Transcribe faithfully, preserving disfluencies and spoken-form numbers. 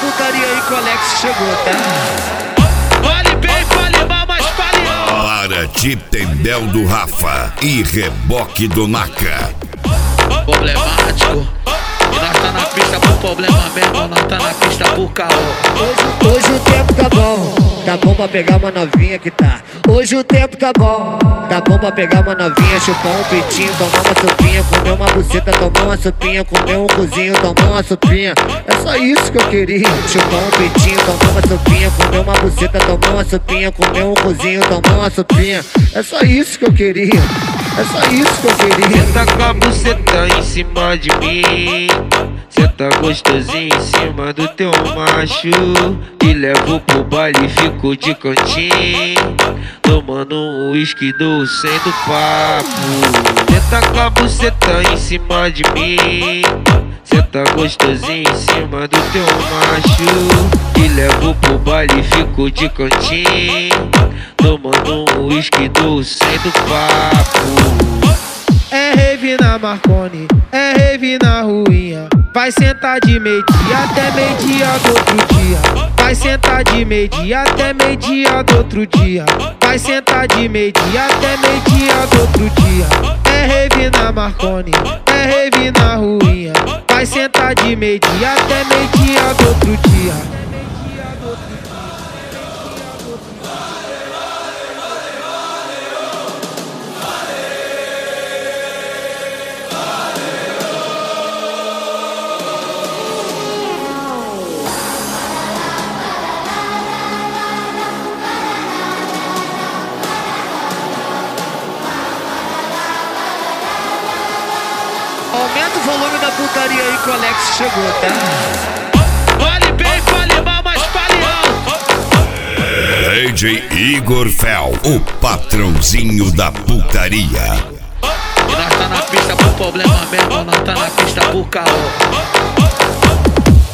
putaria aí que o Alex chegou, tá? Fale bem, fale mal, mas fale alto. Paraty Tendel do Rafa e reboque do Naka. Problemático. E nós tá na pista por problema mesmo, nós tá na pista por caô. Hoje, hoje o tempo tá bom, tá bom pra pegar uma novinha que tá. Hoje o tempo tá bom, tá bom pra pegar uma novinha, chupar um peitinho, tomar uma sopinha, comer uma buceta, tomar uma sopinha, comer um cozinho, tomar uma sopinha. É só isso que eu queria, chupar um peitinho, tomar uma sopinha, comer uma buceta, tomar uma sopinha, comer um cozinho, tomar uma sopinha. É só isso que eu queria, é só isso que eu queria. Senta com a buceta em cima de mim, senta gostosinho em cima do teu macho, e levo pro baile, fico de cantinho, tomando um uísque do sem do papo. Senta com a buceta em cima de mim, senta gostosinho em cima do teu macho, e levo pro baile, fico de cantinho, tomando um uísque do sem do papo. É rave na Marconi, é rave na ruinha. Vai sentar de meio-dia até meio-dia do outro dia. Vai sentar de meio-dia até meio-dia do outro dia. Vai sentar de meio-dia até meio-dia do outro dia. É rave na Marconi, é rave na ruinha. Vai sentar de meio-dia até meio-dia do outro dia. Aumenta o volume da putaria aí que o Alex chegou, tá? Fale bem, fale mal, mas fale alto. D J Igor Fel, o patrãozinho da putaria. E nós tá na pista por problema mesmo, nós tá na pista por caô.